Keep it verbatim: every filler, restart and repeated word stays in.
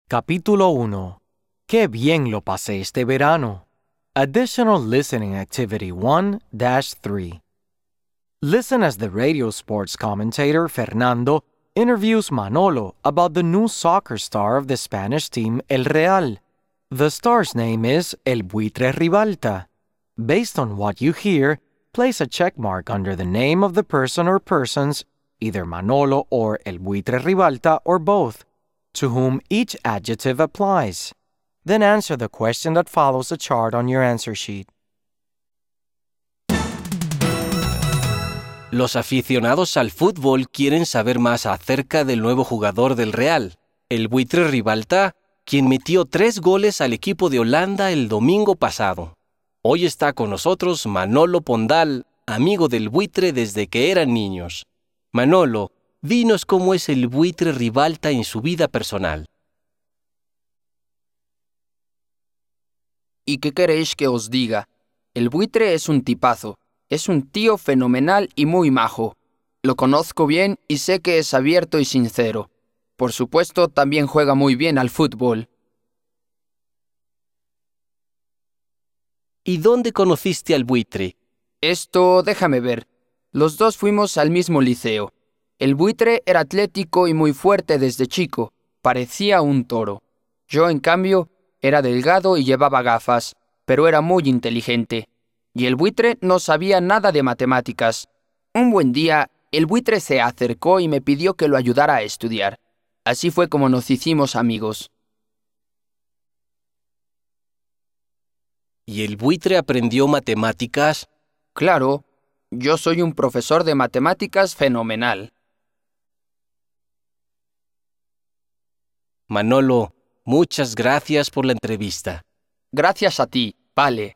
Capítulo uno. ¡Qué bien lo pasé este verano! Additional Listening Activity one dash three. Listen as the radio sports commentator Fernando interviews Manolo about the new soccer star of the Spanish team El Real. The star's name is El Buitre Ribalta. Based on what you hear, place a check mark under the name of the person or persons, either Manolo or El Buitre Ribalta or both, to whom each adjective applies. Then answer the question that follows the chart on your answer sheet. Los aficionados al fútbol quieren saber más acerca del nuevo jugador del Real, el Buitre Ribalta, quien metió tres goles al equipo de Holanda el domingo pasado. Hoy está con nosotros Manolo Pondal, amigo del Buitre desde que eran niños. Manolo, dinos cómo es el Buitre Ribalta en su vida personal. ¿Y qué queréis que os diga? El Buitre es un tipazo. Es un tío fenomenal y muy majo. Lo conozco bien y sé que es abierto y sincero. Por supuesto, también juega muy bien al fútbol. ¿Y dónde conociste al Buitre? Esto, déjame ver. Los dos fuimos al mismo liceo. El Buitre era atlético y muy fuerte desde chico. Parecía un toro. Yo, en cambio, era delgado y llevaba gafas, pero era muy inteligente. Y el Buitre no sabía nada de matemáticas. Un buen día, el Buitre se acercó y me pidió que lo ayudara a estudiar. Así fue como nos hicimos amigos. ¿Y el Buitre aprendió matemáticas? Claro, yo soy un profesor de matemáticas fenomenal. Manolo, muchas gracias por la entrevista. Gracias a ti, vale.